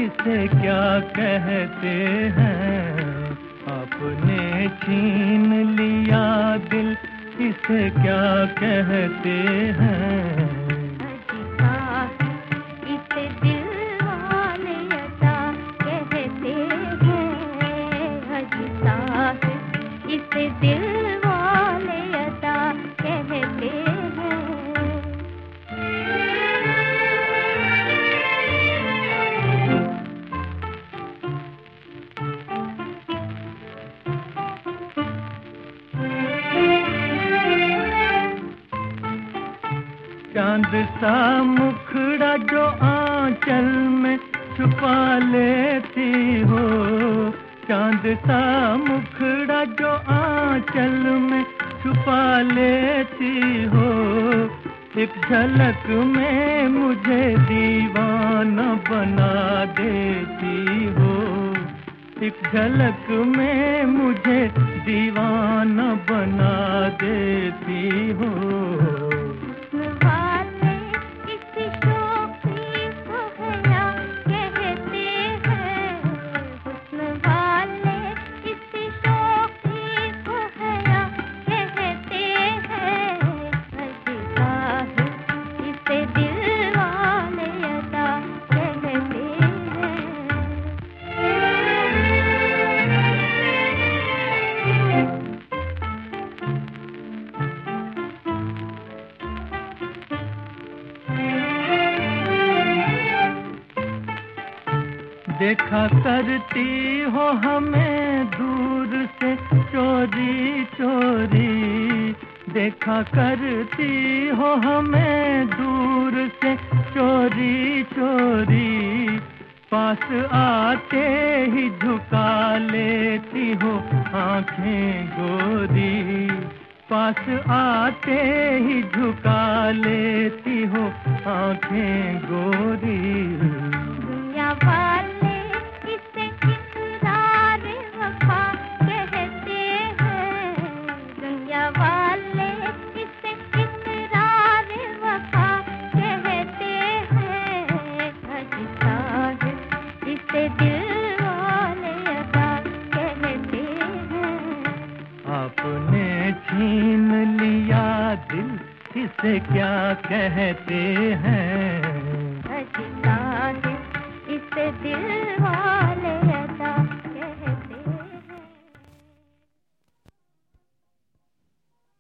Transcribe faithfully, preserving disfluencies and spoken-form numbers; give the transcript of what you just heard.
इसे क्या कहते हैं। आपने छीन लिया दिल, इसे क्या कहते हैं। इसे दिल वाले अता कहते हैं। हजी साहब इसे दिल वाले अता कहते हैं। चांद सा मुखड़ा जो आंचल में छुपा लेती हो, चांद सा मुखड़ा जो आंचल में छुपा लेती हो। एक झलक में मुझे दीवाना बना देती हो, एक झलक में मुझे दीवाना बना देती हो। देखा करती हो हमें दूर से चोरी चोरी, देखा करती हो हमें दूर से चोरी चोरी। पास आते ही झुका लेती हो आंखें गोरी, पास आते ही झुका लेती हो आंखें गोरी। दुनिया वाले इसे इकरार वफा कहते हैं। दुनिया वाले इसे इकरार वफा कहते हैं। हजी साहब इसे दिल वाले अता कहते हैं। आपने छीन लिया दिल, इसे क्या कहते हैं।